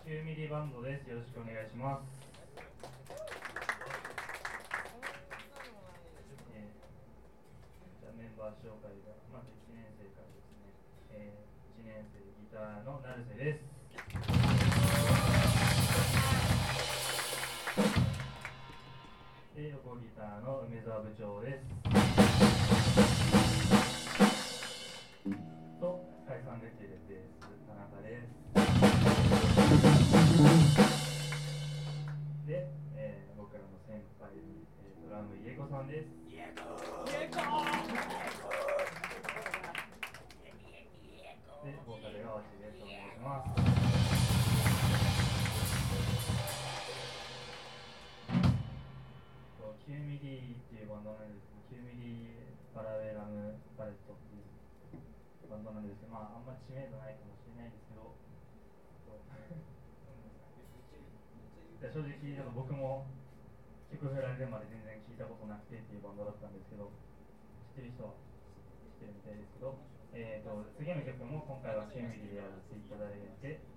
9ミリバンドです。よろしくお願いします。じゃあメンバー紹介がまず1年生からですね、1年生ギターの成瀬です。で横ギターの梅澤部長です。と解散できるベース田中です。で、僕らの先輩、ドラム家子さんです。家子でボーカルがわしです。お願いします。9ミリっていうバンドなんですけど、9ミリパラベラムバレットっていうバンドなんですけど、まああんまり知名度ないかもしれないですけど、正直僕も曲振られるまで全然聞いたことなくてっていうバンドだったんですけど、知ってる人は知ってるみたいですけど、次の曲も今回は9ミリでやらせていただいて、